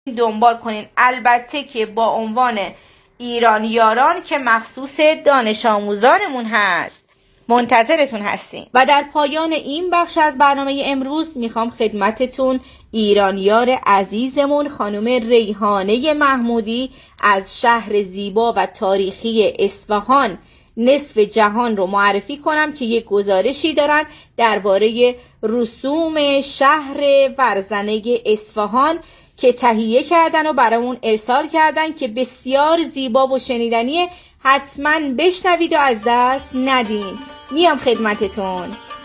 دنبال کنین. البته که با عنوان ایرانیاران که مخصوص دانش آموزانمون هست. منتظرتون هستیم. و در پایان این بخش از برنامه امروز میخوام خدمتتون ایرانیار عزیزمون خانم ریحانه محمودی از شهر زیبا و تاریخی اصفهان نصف جهان رو معرفی کنم که یک گزارشی دارن درباره رسوم شهر ورزنه اصفهان که تهیه کردن و برامون ارسال کردن که بسیار زیبا و شنیدنیه. حتما بشنوید و از دست ندین. میام خدمتتون.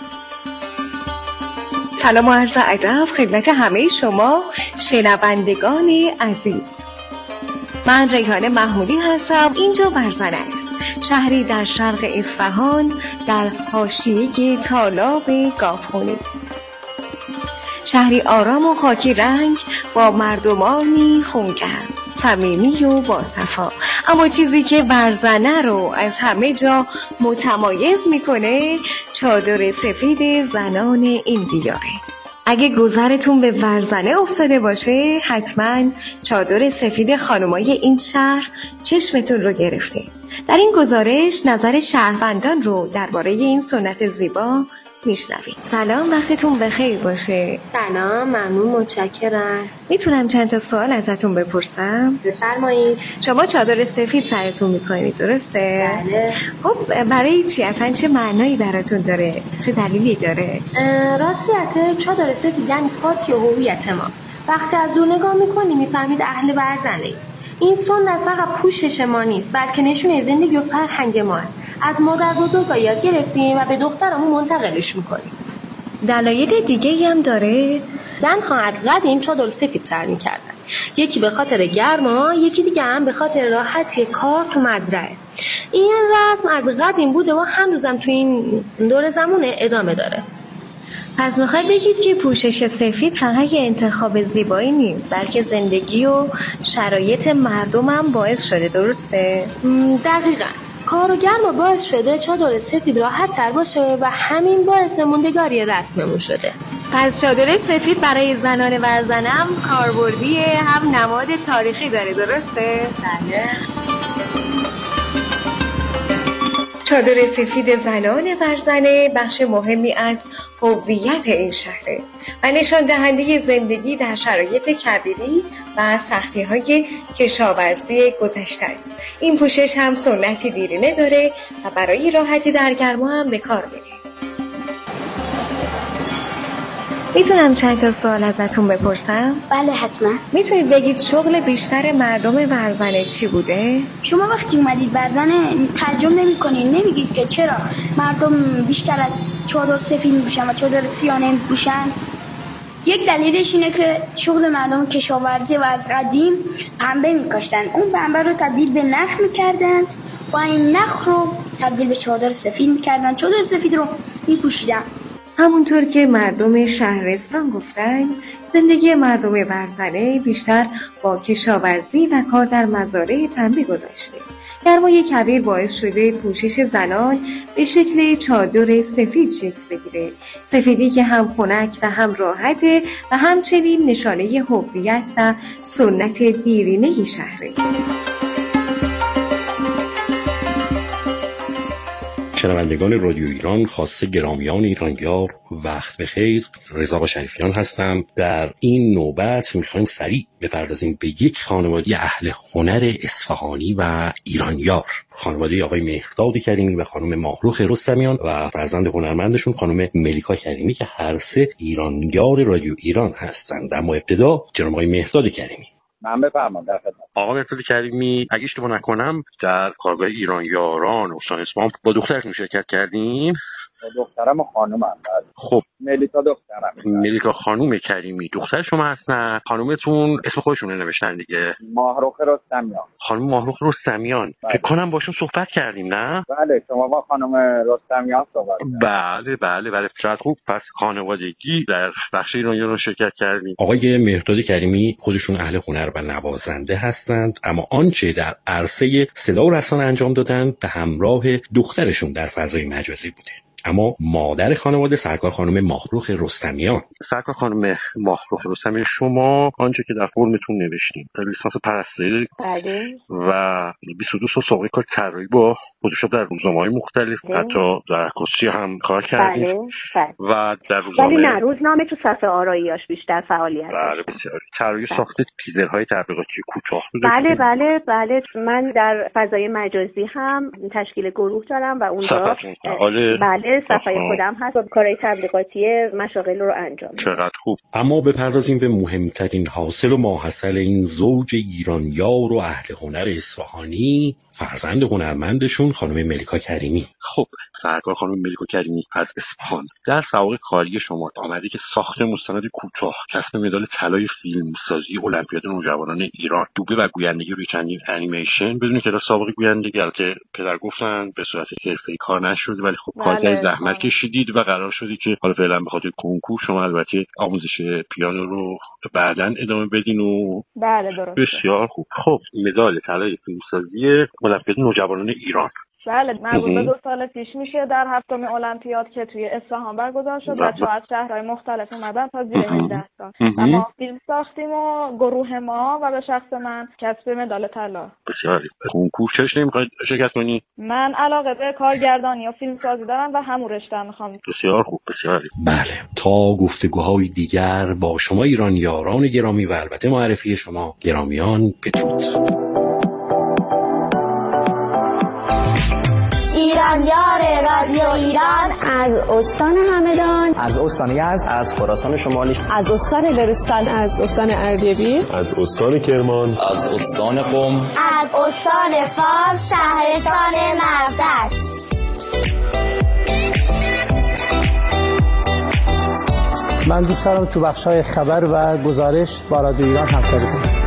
سلام و عرض ادب خدمت همه شما شنوندگان عزیز. من ریحانه محمودی هستم. اینجا ورزنه است، شهری در شرق اصفهان در حاشیه تالاب گاوخونی. شهری آرام و خاکی رنگ با مردمانی خونگرم، صمیمی و باصفا. اما چیزی که ورزنه رو از همه جا متمایز میکنه چادر سفید زنان این دیاره. اگه گذرتون به ورزنه افتاده باشه حتما چادر سفید خانمای این شهر چشمتون رو گرفته. در این گزارش نظر شهروندان رو درباره این سنت زیبا میشنوید. سلام، وقتتون بخیر باشه. سلام، ممنون، متشکرم. میتونم چند تا سوال ازتون بپرسم؟ بفرمایید. شما چادر سفید سرتون میکنید درسته؟ بله. خب برای چی؟ اصلا چه معنایی براتون داره؟ چه دلیلی داره؟ راستیت چادر سفید یعنی خاطی هویت ما. وقتی از دور نگاه میکنی میفهمید اهل ورزنه. این سنت فقط پوشش ما نیست بلکه نشونه زندگی و فرهنگ ما. از مادر بزرگا یاد گرفتیم و به دخترمون منتقلش میکنیم. دلایل دیگه هم داره؟ زنها از قدیم چادر سفید سر میکردن. یکی به خاطر گرما، یکی دیگه هم به خاطر راحتی کار تو مزرعه. این رسم از قدیم بوده و هنوزم تو این دور زمونه ادامه داره. پس میخوای بگید که پوشش سفید فقط یه انتخاب زیبایی نیست بلکه زندگی و شرایط مردم هم باعث شده، درسته؟ دقیقاً. کار و گرما باعث شده چادر سفید راحت تر باشه و همین باعث موندگاری رسممون شده. پس چادر سفید برای زنان ورزنه هم کاربردیه، هم نماد تاریخی داره، درسته؟ بله. چادر سفید زنان ورزنه بخش مهمی از هویت این شهره و نشان دهنده زندگی در شرایط کویری و سختی‌های کشاورزی گذشته است. این پوشش هم سنتی دیرینه داره و برای راحتی در گرما هم به کار میره. میتونم چند تا سوال ازتون بپرسم؟ بله حتما. میتونید بگید شغل بیشتر مردم ورزنه چی بوده؟ شما وقتی اومدید ورزنه ترجمه نمی‌کنید، نمیگید که چرا مردم بیشتر از چادر سفید میپوشن و چادر سیاه نمیپوشن؟ یک دلیلش اینه که شغل مردم کشاورزی و از قدیم پنبه میکاشتن. اون پنبه رو تبدیل به نخ میکردند و این نخ رو تبدیل به چادر سفید میکردن. چادر سفید رو میپوشیدن. همونطور که مردم شهرستان گفتن، زندگی مردم ورزنه بیشتر با کشاورزی و کار در مزارع پنبه گذشته. گرمای کویر باعث شده پوشش زنان به شکل چادر سفید شکل بگیره. سفیدی که هم خنک و هم راحته و همچنین نشانه هویت و سنت دیرینه شهره. شنوندگان رادیو ایران، خاصه گرامیان ایرانیار، وقت بخیر. رضا شریفیان هستم. در این نوبت میخوایم سریع بپردازیم به یک خانواده اهل هنر اصفهانی و ایرانیار، خانواده آقای مهرداد کریمی و خانم ماهروخ رستمیان و فرزند هنرمندشون خانم ملیکا کریمی که هر سه ایرانیار رادیو ایران هستند. اما ابتدا جناب آقای مهرداد کریمی. من بفرمایید. در خدمت. آقا مهرداد کریمی، اگه اشتباه نکنم در کارگاه ایرانیاران استان اصفهان با دخترتون شرکت کردین؟ با دخترم و خانومم. خب ملیکا دخترم. ملیکا خانوم کریمی دختر شما هستن. خانومتون اسم خودشون رو نوشتن دیگه؟ ماهروخ رستمیان. خانم ماهروخ رستمیان. فکر کنم باشون صحبت کردیم، نه؟ بله، شما با خانم رستمیان صحبت کردید. بله چقدر خوب. پس خانوادگی در بخش ایرانیان شرکت کردیم. آقای مهرداد کریمی خودشون اهل هنر و نوازنده هستند، اما آنچه در عرصه صدا و رسانه انجام دادن به همراه دخترشون در فضای مجازی بوده. اما مادر خانواده سرکار خانم ماهرخ رستمیان. سرکار خانم ماهرخ رستمیان، شما آنچه که در فرمتون نوشتین لیسانس پرستاری بله و 22 سال سابقه کار طراحی با فتوشاپ در روزنامه‌های مختلف، حتی در عکاسی هم کار کردید. بله. و در روزنامه ولی نه روزنامه تو صفحه آرایی‌اش بیشتر فعالیت. بله بسیار. طراحی ساخت تیزرهای تبلیغاتی کوتاه بود. بله من در فضای مجازی هم تشکیل گروه دارم و اونجا بله صفحه خودم هست و کارهای تبلیغاتی مشاغل رو انجام میدم. چقدر خوب. اما بپردازیم به مهمترین حاصل و ماحصل این زوج ایرانیار و اهل هنر اصفهانی، فرزند هنرمندشون خانم ملیکا کریمی. خب سرکار خانم ملیکا کریمی از اصفهان، در سوابق کاری شما آمده که ساخت مستند کوتاه، کسب مدال طلای فیلمسازی المپیاد نوجوانان ایران، دوبله و گویندگی روی چندین انیمیشن بدون کلاس سابقه گویندگی، البته پدر گفتن به صورت حرفه‌ای کار نشد ولی خب کار کردید، زحمت کشیدید و قرار شدی که حالا فعلا به خاطر کنکور شما البته آموزش پیانو رو بعداً ادامه بدین و بله درسته. بسیار خوب. خب مدال طلای فیلمسازی المپیاد نوجوانان ایران، بله مربوط به 2 سال پیش میشه، در 7th المپیاد که توی اصفهان برگزار شد. بچه‌ها از شهرهای مختلف اومدن تا زیر 18 سال. ما فیلم ساختیم و گروه ما و به شخص من کسب مدال طلا. بسیار کنکور چش نمیخواید شرکت کنی؟ من علاقه به کارگردانی و فیلم سازی دارم و همون رشته میخوام. بسیار خوب. بسیار بله. تا گفتگوهای دیگر با شما ایرانیاران گرامی و البته معرفی شما گرامیان بدرود. ایرانیار رادیو ایران از استان همدان، از استان یزد، از خراسان شمالی، از استان لرستان، از استان اردبیل، از استان کرمان، از استان قم، از استان فارس، شهرستان مرزدشت. من دوست دارم تو بخش‌های خبر و گزارش با رادیو ایران همکاری کنم.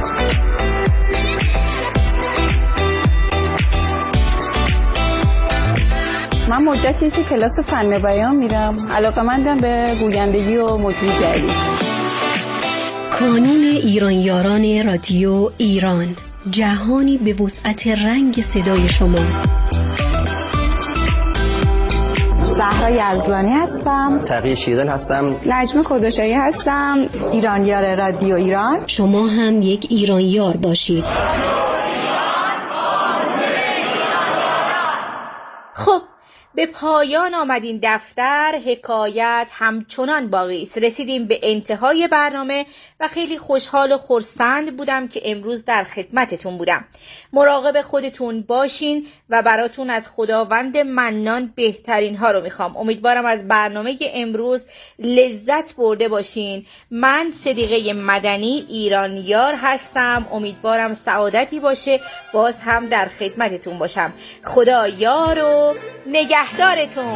من مدتی که کلاس فن بیان میرم، علاقه‌مندم به گویندگی و مجریگری. کانون ایرانیاران رادیو ایران، جهانی به وسعت رنگ صدای شما. زهرا یزدانی هستم. تقی شیرین هستم. نجم خداشایی هستم. ایرانیار رادیو ایران. شما هم یک ایرانیار باشید. خب به پایان آمد این دفتر. حکایت همچنان باقی است. رسیدیم به انتهای برنامه و خیلی خوشحال و خرسند بودم که امروز در خدمتتون بودم. مراقب خودتون باشین و براتون از خداوند منان بهترین ها رو میخوام. امیدوارم از برنامه امروز لذت برده باشین. من صدیقه مدنی ایرانیار هستم. امیدوارم سعادتی باشه باز هم در خدمتتون باشم. خدا یار و نگهدارتون.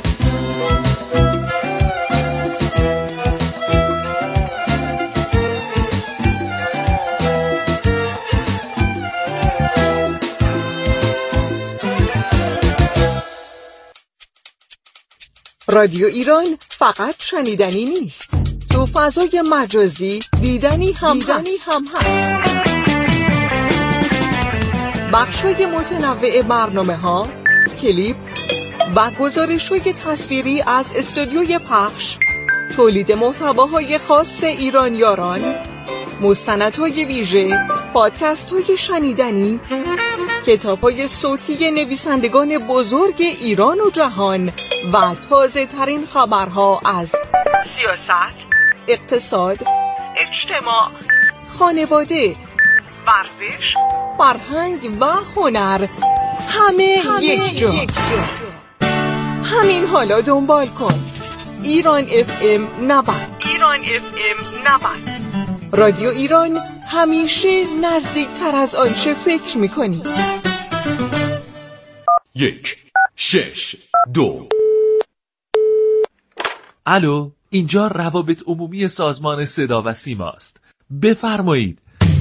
رادیو ایران فقط شنیدنی نیست، تو فضای مجازی دیدنی هم هست. بخشای متنوع برنامه‌ها، کلیپ و گزارش‌های تصویری از استودیوی پخش، تولید محتواهای خاص ایرانیاران، مستندهای ویژه، پادکست‌های شنیدنی، کتاب‌های صوتی نویسندگان بزرگ ایران و جهان و تازه‌ترین خبرها از سیاست، اقتصاد، اجتماع، خانواده، ورزش، فرهنگ و هنر، همه یک جا. همین حالا دنبال کن. ایران FM 90. رادیو ایران، همیشه نزدیکتر از آنچه فکر می‌کنی. 1 6 2. الو، اینجا روابط عمومی سازمان صدا و سیما است. بفرمایید.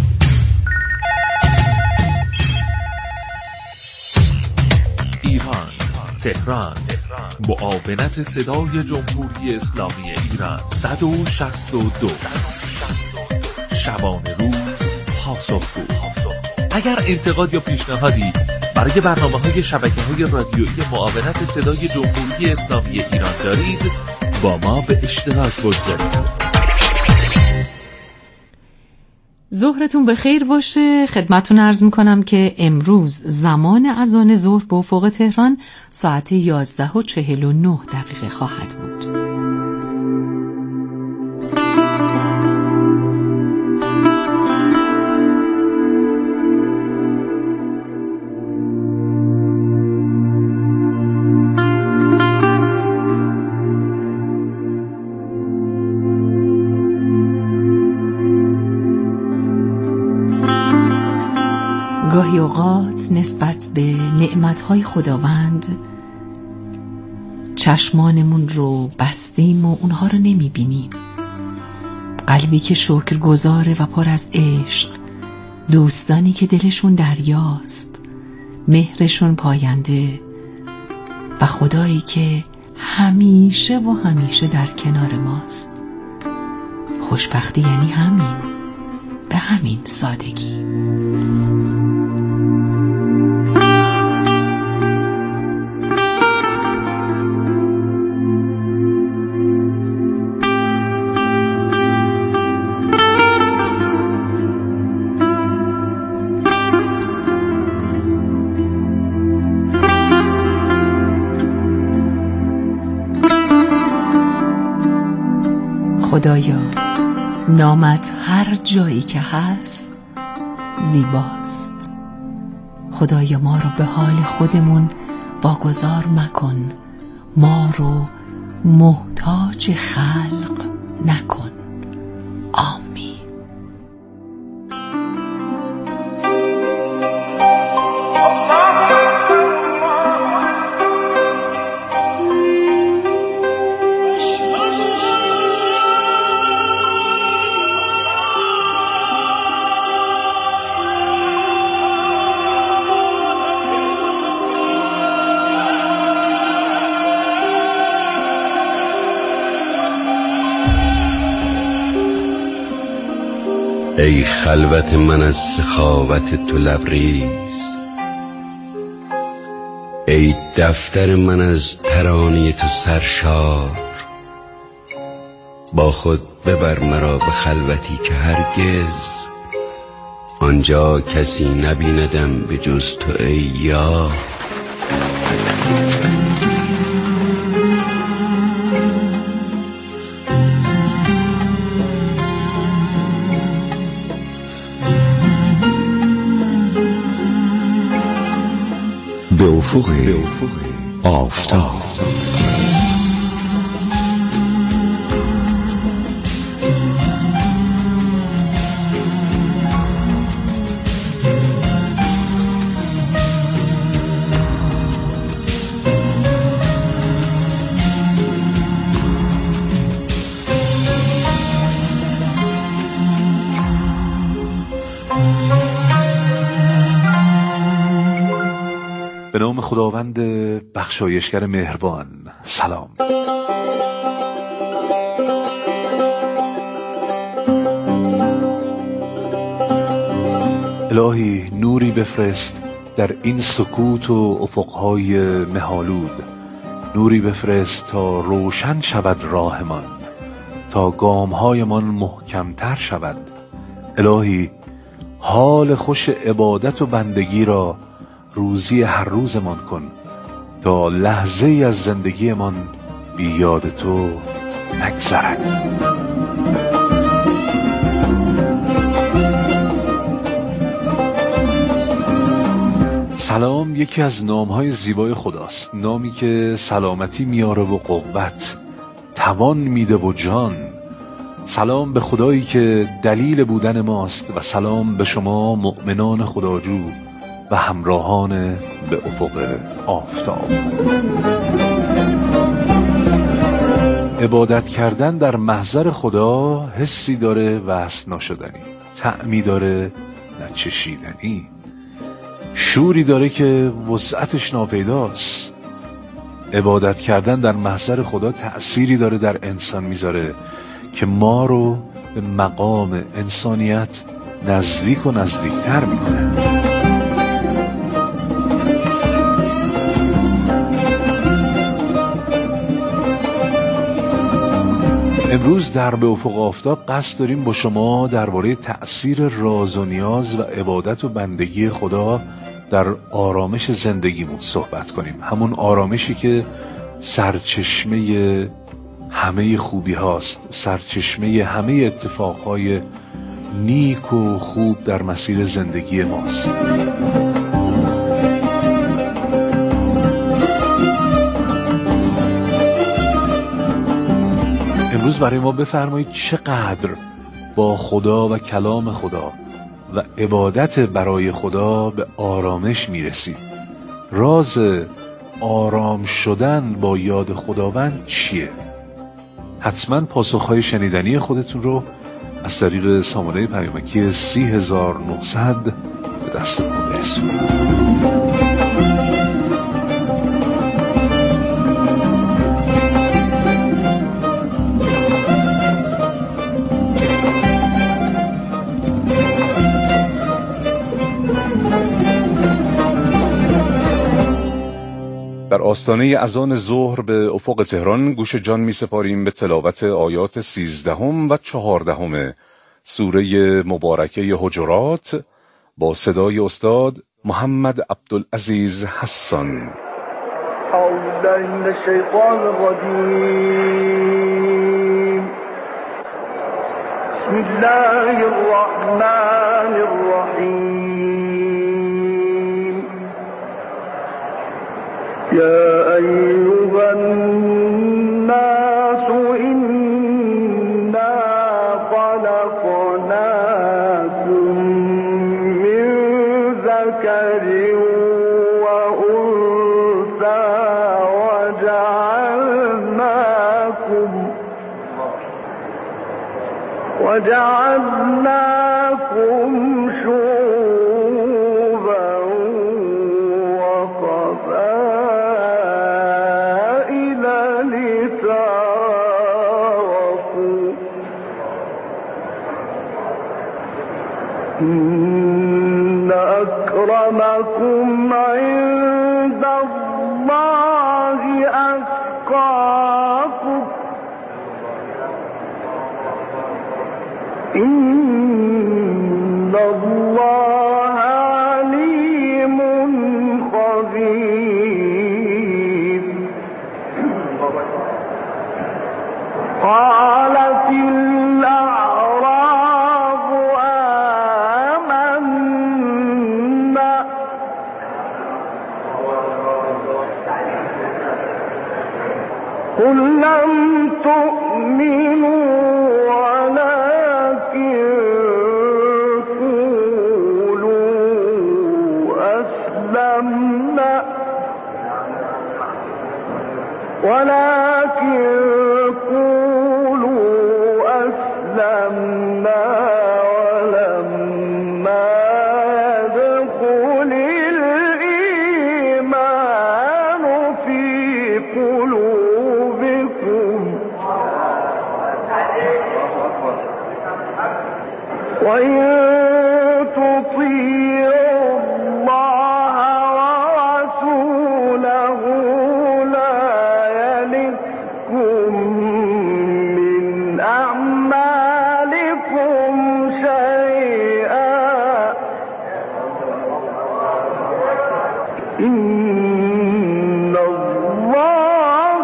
ایران، تهران، معاونت صدای جمهوری اسلامی ایران 162. شبانه روز پاسخگو. اگر انتقاد یا پیشنهادی برای برنامه‌های شبکه‌های رادیویی معاونت صدای جمهوری اسلامی ایران دارید، با ما به اشتراک بگذارید. ظهرتون بخیر باشه. خدمتتون عرض میکنم که امروز زمان اذان ظهر به افق تهران ساعت 11:49 خواهد بود. گاهی اوقات نسبت به نعمتهای خداوند چشمانمون رو بستیم و اونها رو نمیبینیم. قلبی که شکرگزاره و پر از عشق، دوستانی که دلشون دریاست، مهرشون پاینده و خدایی که همیشه و همیشه در کنار ماست. خوشبختی یعنی همین، به همین سادگی. خدایا نامت هر جایی که هست زیباست. خدایا ما رو به حال خودمون واگذار مکن، ما رو محتاج خلق نکن. آمین. ای خلوت من از سخاوت تو لبریز، ای دفتر من از ترانه تو سرشار. با خود ببر مرا به خلوتی که هرگز آنجا کسی نبیندم به جز تو ای یار. به افق آفتاب. به نام خداوند بخشایشگر مهربان. سلام. الهی نوری بفرست در این سکوت و افقهای مه‌آلود، نوری بفرست تا روشن شود راهمان، تا گامهایمان محکمتر شود. الهی حال خوش عبادت و بندگی را روزی هر روزمان کن، تا لحظه ای از زندگیمان بی یاد تو نگذرد. سلام یکی از نامهای زیبای خداست، نامی که سلامتی میاره و قوت، توان میده و جان. سلام به خدایی که دلیل بودن ماست و سلام به شما مؤمنان خداجو و همراهان به افق آفتاب. عبادت کردن در محضر خدا حسی داره وصف ناشدنی، طعمی داره نچشیدنی، شوری داره که وسعتش ناپیداست. عبادت کردن در محضر خدا تأثیری داره در انسان میذاره که ما رو به مقام انسانیت نزدیک و نزدیکتر میکنه. امروز در به افق آفتاب قصد داریم با شما درباره تأثیر راز و نیاز و عبادت و بندگی خدا در آرامش زندگیمون صحبت کنیم. همون آرامشی که سرچشمه همه خوبی هاست، سرچشمه همه اتفاقهای نیک و خوب در مسیر زندگی ماست. امروز برای ما بفرمایید چقدر با خدا و کلام خدا و عبادت برای خدا به آرامش میرسید. راز آرام شدن با یاد خداوند چیه؟ حتما پاسخهای شنیدنی خودتون رو از طریق سامانه پیامکی 30900 به دست ما برسونید. در آستانه اذان ظهر به افق تهران گوش جان می سپاریم به تلاوت آیات 13 و 14 سوره مبارکه حجرات با صدای استاد محمد عبدالعزیز حسان. اعوذ بالله من الشیطان الرجیم. بسم الله الرحمن الرحیم. يا أيها الناس إنا خلقناكم من ذكر وأنثى وجعلناكم شعوبا وقبائل لتعارفوا إن أكرمكم عند الله أتقاكم إن الله عليم خبير. قالت الأعراب آمنا قل لم تؤمنوا ولكن قولوا أسلمنا ولما يدخل الإيمان في قلوبكم وإن تطيعوا الله ورسوله من أعمالكم شيئا إن الله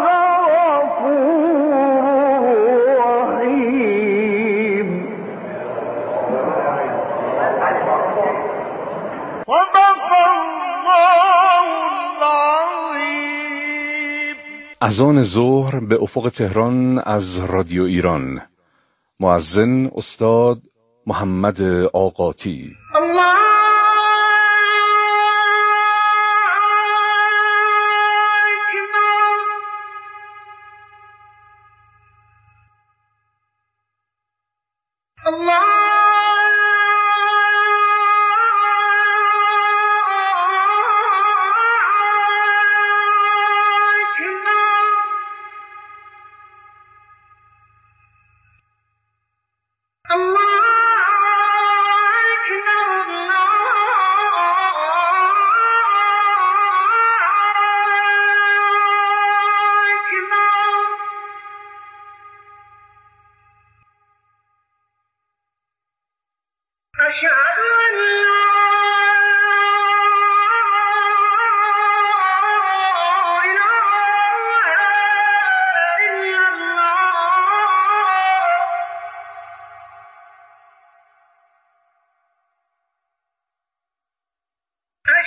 غفور رحيم. صدق الله العظيم. اذان ظهر به افق تهران از رادیو ایران. مؤذن استاد محمد آقاتی. الله أكبر.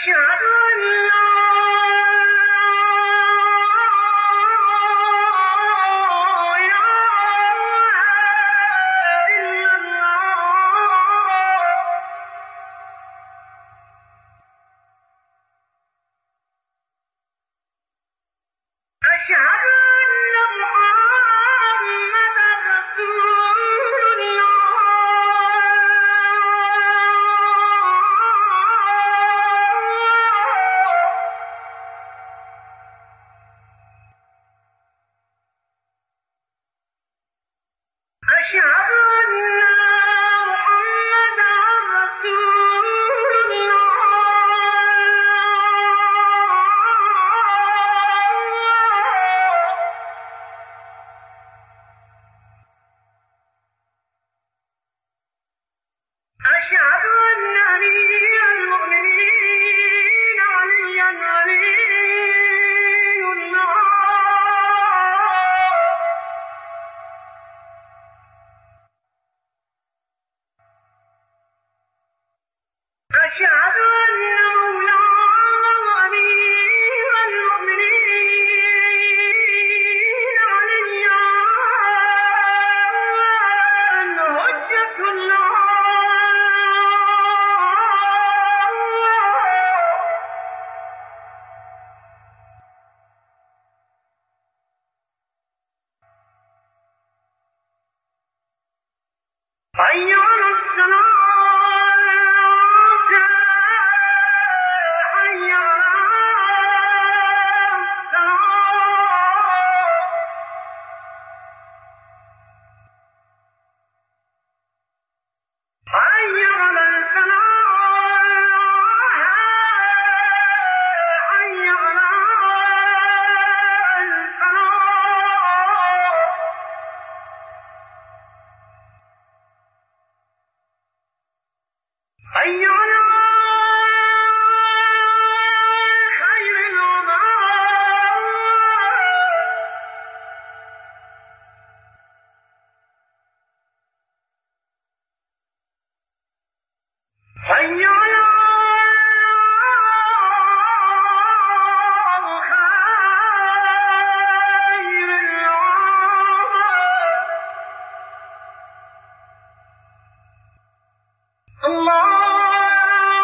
الله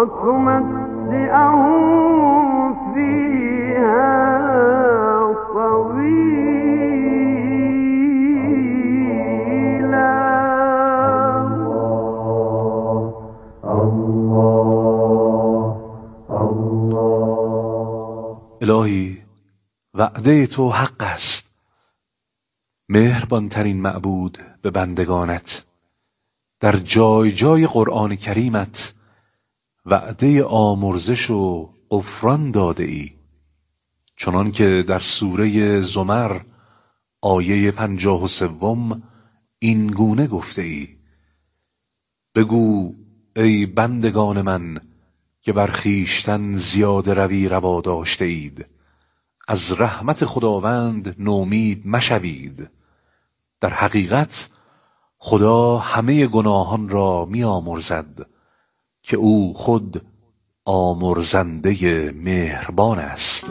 وتمتعهم فيها طويلا. الهی وعده تو حق است، مهربانترین معبود به بندگانت. در جای جای قرآن کریمت وعده آمرزش و غفران داده ای، چنان که در سوره زمر آیه 53 این گونه گفته ای: بگو ای بندگان من که بر خویشتن زیاده روی روا داشته اید، از رحمت خداوند نومید مشوید. در حقیقت خدا همه گناهان را می آمرزد که او خود آمرزنده مهربان است.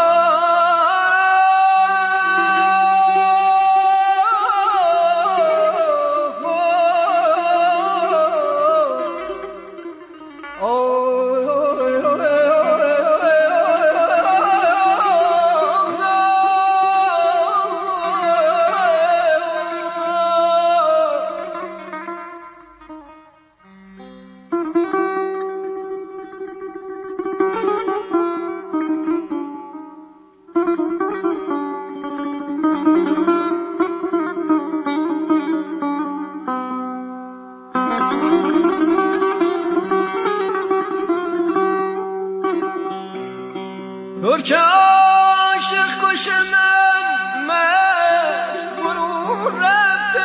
ترک عاشق کشنم مست برون رفت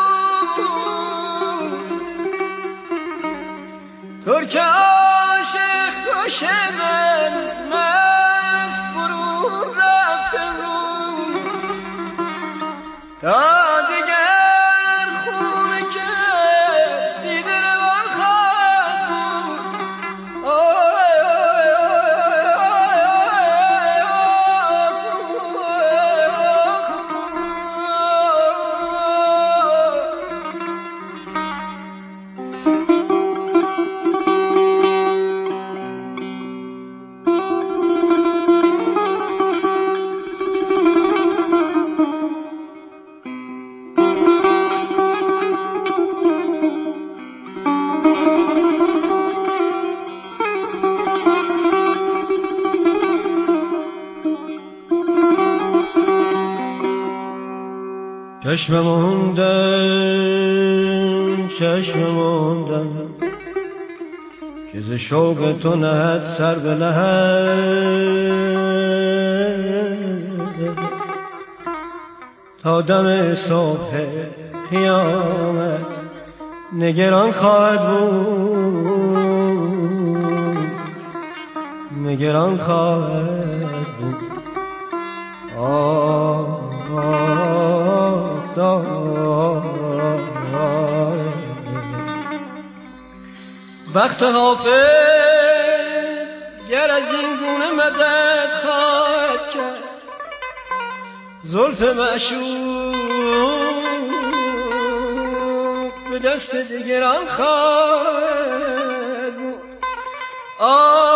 امروز، ترک عاشق کشنم مست برون رفت امروز، تا دیگر خونه که دیده روان خواهد بود. چشم موندم که ز شوق تو نهد سر به لحد، تا دم صبح قیامت نگران خواهد بود، نگران خواهد بود. وقت حافظ گر از این گونه مدد خواهد کرد، زلف معشوق به دست دیگران خواهد بود.